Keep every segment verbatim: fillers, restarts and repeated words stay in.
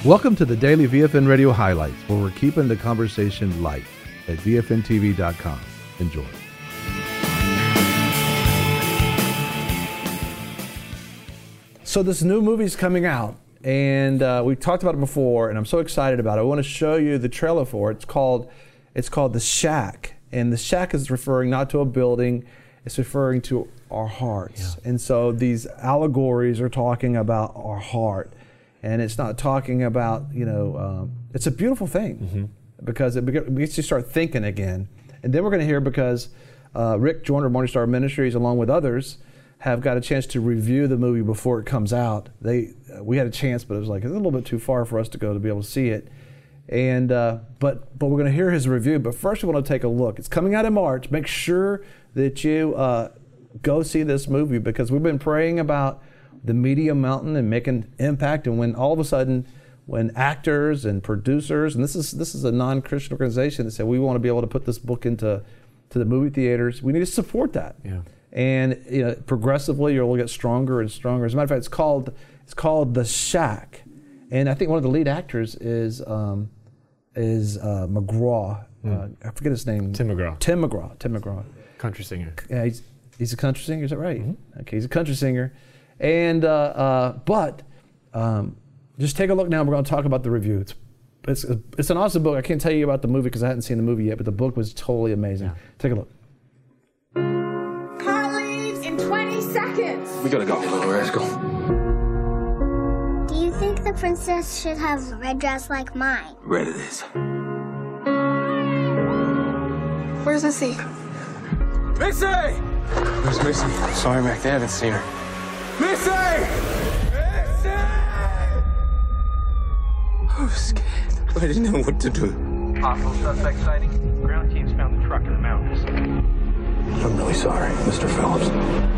Welcome to the Daily V F N Radio Highlights, where we're keeping the conversation light at V F N T V dot com. Enjoy. So this new movie's coming out, and uh, we talked about it before, and I'm so excited about it. I want to show you the trailer for it. It's called, it's called The Shack, and The Shack is referring not to a building, it's referring to our hearts. Yeah. And so these allegories are talking about our heart, and it's not talking about, you know, um, it's a beautiful thing mm-hmm. because it makes you start thinking again. And then we're going to hear because uh, Rick Joyner of Morning Star Ministries, along with others, have got a chance to review the movie before it comes out. They, uh, we had a chance, but it was like it's a little bit too far for us to go to be able to see it. And uh, but but we're going to hear his review. But first, we want to take a look. It's coming out in March. Make sure that you uh, go see this movie because we've been praying about the Media Mountain and making impact. And when all of a sudden, when actors and producers, and this is this is a non-Christian organization that said we want to be able to put this book into to the movie theaters, we need to support that. Yeah. And you know, progressively, you'll get stronger and stronger. As a matter of fact, it's called it's called The Shack, and I think one of the lead actors is um, is uh, McGraw. Mm. Uh, I forget his name. Tim McGraw. Tim McGraw. Tim McGraw. Country singer. Yeah, he's he's a country singer. Is that right? Mm-hmm. Okay, he's a country singer, and uh, uh, but um, just take a look now. We're going to talk about the review. It's it's it's an awesome book. I can't tell you about the movie because I hadn't seen the movie yet, but the book was totally amazing. Yeah. Take a look. We gotta go, little rascal. Do you think the princess should have a red dress like mine? Red it is. Where's Missy? Missy! Where's Missy? Sorry, Mac, they haven't seen her. Missy! Missy! I was scared. I didn't know what to do. Possible suspect sighting. Ground teams found the truck in the mountains. I'm really sorry, Mister Phillips.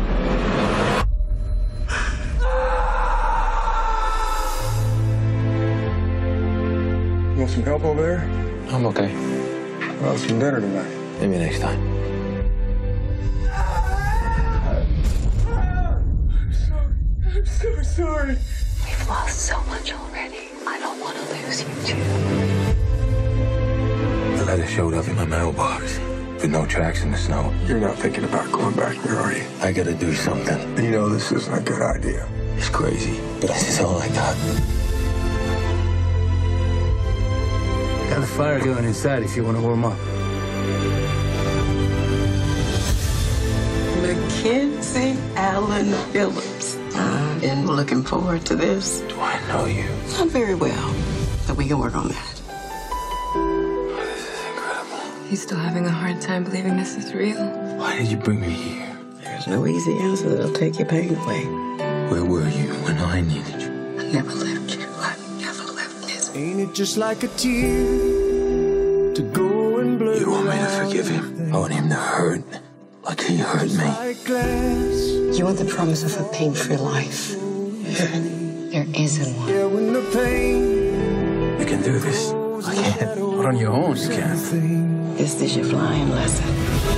You want some help over there? I'm okay. I'll have some dinner tonight. Maybe next time. I'm sorry. I'm so sorry. We've lost so much already. I don't want to lose you too. The letter showed up in my mailbox with no tracks in the snow. You're not thinking about going back there, are you? I gotta do something. You know this isn't a good idea. It's crazy, but this is all I got. Got a fire going inside if you want to warm up. Mackenzie Allen Phillips. I've been looking forward to this. Do I know you? Not very well, but we can work on that. This is incredible. He's still having a hard time believing this is real. Why did you bring me here? There's no easy answer that'll take your pain away. Where were you when I needed you? I never left you. I never left Miss. Ain't it just like a tear to go and blur? You want me to forgive him? I want him to hurt like he hurt me. You want the promise of a pain-free life. There isn't one. You can do this. I can't. But on your own, you can. This is your flying lesson.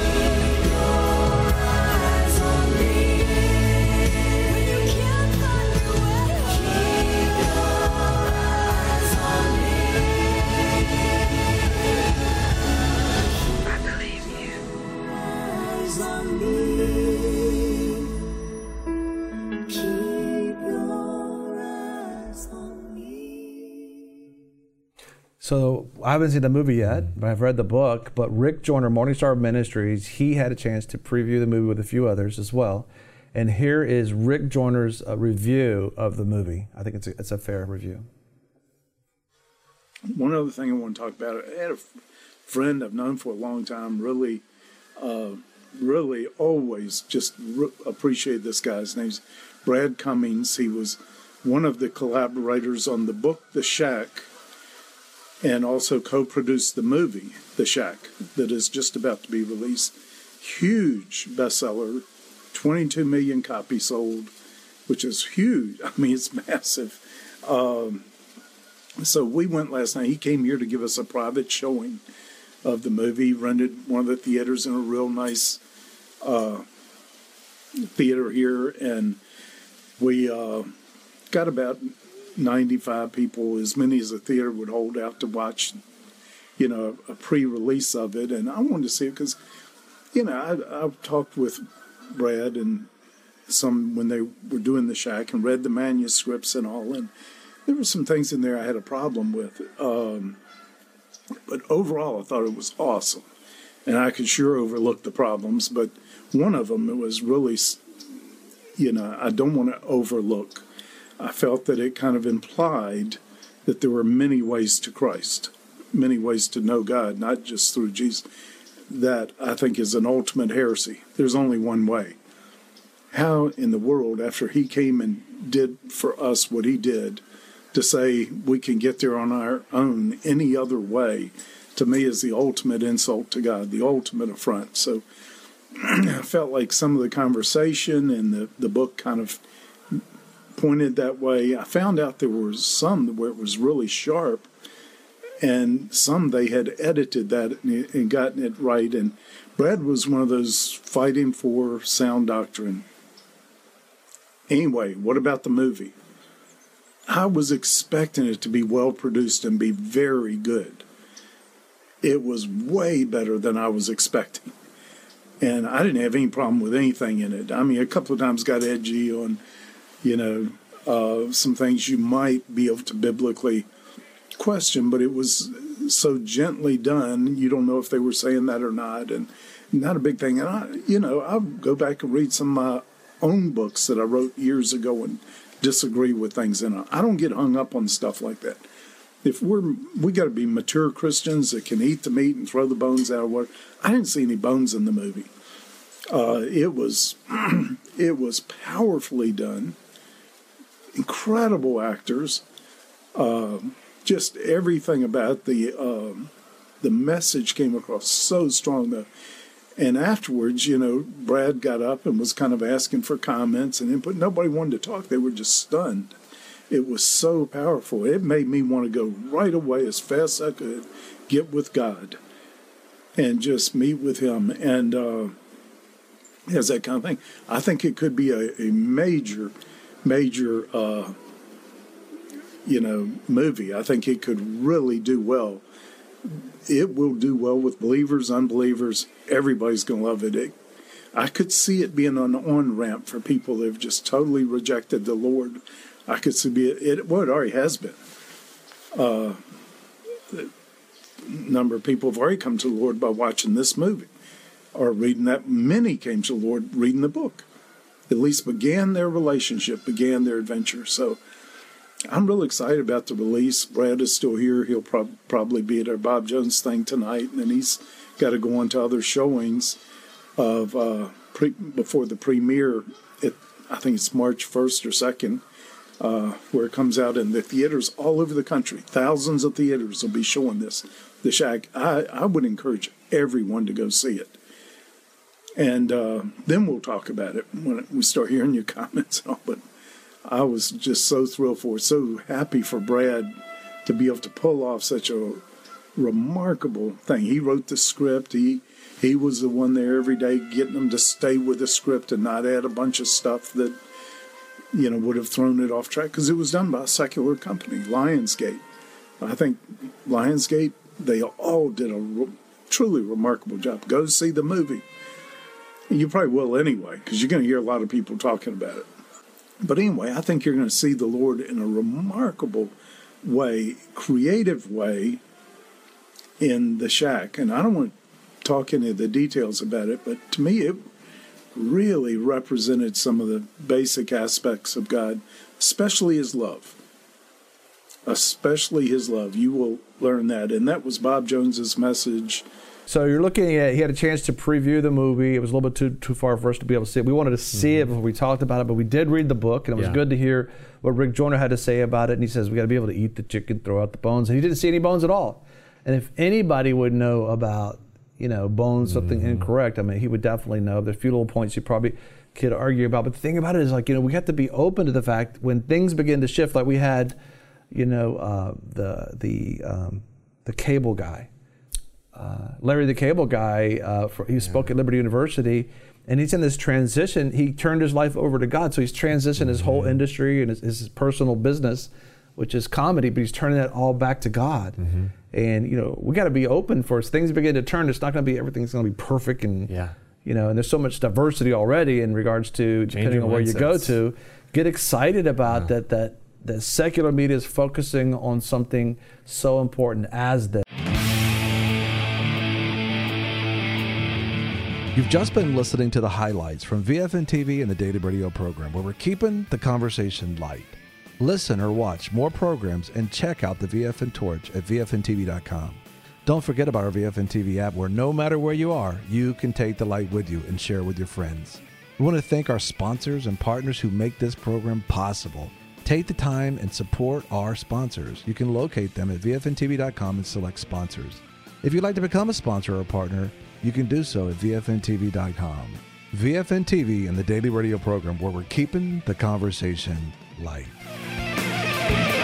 So I haven't seen the movie yet, but I've read the book. But Rick Joyner, Morning Star Ministries, he had a chance to preview the movie with a few others as well. And here is Rick Joyner's uh, review of the movie. I think it's a, it's a fair review. One other thing I want to talk about, I had a friend I've known for a long time, really, uh, really always just re- appreciate this guy. His name's Brad Cummings. He was one of the collaborators on the book, The Shack, and also co-produced the movie, The Shack, that is just about to be released. Huge bestseller, twenty-two million copies sold, which is huge. I mean, it's massive. Um, so we went last night. He came here to give us a private showing of the movie, rented one of the theaters in a real nice uh, theater here, and we uh, got about ninety-five people, as many as the theater would hold out to watch, you know, a pre-release of it. And I wanted to see it because, you know, I, I've talked with Brad and some when they were doing The Shack and read the manuscripts and all, and there were some things in there I had a problem with. Um, but overall, I thought it was awesome. And I could sure overlook the problems, but one of them, it was really, you know, I don't want to overlook. I felt that it kind of implied that there were many ways to Christ, many ways to know God, not just through Jesus. That I think is an ultimate heresy. There's only one way. How in the world, after he came and did for us what he did, to say we can get there on our own any other way, to me is the ultimate insult to God, the ultimate affront. So I felt like some of the conversation and the, the book kind of pointed that way. I found out there was some where it was really sharp, and some they had edited that and gotten it right. And Brad was one of those fighting for sound doctrine. Anyway, what about the movie? I was expecting it to be well produced and be very good. It was way better than I was expecting. And I didn't have any problem with anything in it. I mean, a couple of times got edgy on, you know, uh, some things you might be able to biblically question, but it was so gently done, you don't know if they were saying that or not, and not a big thing. And I, you know, I'll go back and read some of my own books that I wrote years ago and disagree with things in it. I don't get hung up on stuff like that. If we're, we got to be mature Christians that can eat the meat and throw the bones out of water. I didn't see any bones in the movie. Uh, it was, it was powerfully done. Incredible actors. Uh, just everything about the um, the message came across so strong. The, and afterwards, you know, Brad got up and was kind of asking for comments and input. Nobody wanted to talk. They were just stunned. It was so powerful. It made me want to go right away as fast as I could, get with God, and just meet with him. And uh, as that kind of thing. I think it could be a, a major, major, uh, you know, movie. I think it could really do well. It will do well with believers, unbelievers. Everybody's going to love it. it. I could see it being an on-ramp for people that have just totally rejected the Lord. I could see it, it well, it already has been. Uh, a number of people have already come to the Lord by watching this movie or reading that. Many came to the Lord reading the book. At least began their relationship, began their adventure. So I'm really excited about the release. Brad is still here. He'll prob- probably be at our Bob Jones thing tonight, and then he's got to go on to other showings of uh, pre- before the premiere. It, I think it's March first or second, uh, where it comes out in the theaters all over the country. Thousands of theaters will be showing this. The Shack. I, I would encourage everyone to go see it. And uh, then we'll talk about it when we start hearing your comments and all. But I was just so thrilled for it, so happy for Brad to be able to pull off such a remarkable thing. He wrote the script. He he was the one there every day getting them to stay with the script and not add a bunch of stuff that, you know, would have thrown it off track, because it was done by a secular company, Lionsgate. I think Lionsgate, they all did a re- truly remarkable job. Go see the movie. You probably will anyway, because you're going to hear a lot of people talking about it. But anyway, I think you're going to see the Lord in a remarkable way, creative way, in The Shack. And I don't want to talk any of the details about it, but to me it really represented some of the basic aspects of God, especially his love. Especially his love. You will learn that. And that was Bob Jones's message. So you're looking at, he had a chance to preview the movie. It was a little bit too too far for us to be able to see it. We wanted to see mm-hmm. it before we talked about it, but we did read the book, and it was yeah. good to hear what Rick Joyner had to say about it. And he says, we got to be able to eat the chicken, throw out the bones. And he didn't see any bones at all. And if anybody would know about, you know, bones, something mm-hmm. incorrect, I mean, he would definitely know. There's a few little points you probably could argue about. But the thing about it is, like, you know, we have to be open to the fact when things begin to shift, like we had, you know, uh, the, the, um, the cable guy. Uh, Larry the Cable Guy, uh, for, he yeah. spoke at Liberty University, and he's in this transition. He turned his life over to God, so he's transitioned mm-hmm. his whole industry and his, his personal business which is comedy, but he's turning that all back to God. Mm-hmm. And, you know, we got to be open for as things begin to turn. It's not going to be, everything's going to be perfect. And, Yeah. you know, and there's so much diversity already in regards to depending your on where you go mindsets. to. Get excited about Yeah. that, that, that secular media is focusing on something so important as this. You've just been listening to the highlights from V F N T V and the Daily Radio program, where we're keeping the conversation light. Listen or watch more programs and check out the V F N Torch at V F N T V dot com. Don't forget about our V F N T V app, where no matter where you are, you can take the light with you and share with your friends. We want to thank our sponsors and partners who make this program possible. Take the time and support our sponsors. You can locate them at V F N T V dot com and select sponsors. If you'd like to become a sponsor or a partner, you can do so at V F N T V dot com. V F N T V and the Daily Radio program, where we're keeping the conversation light.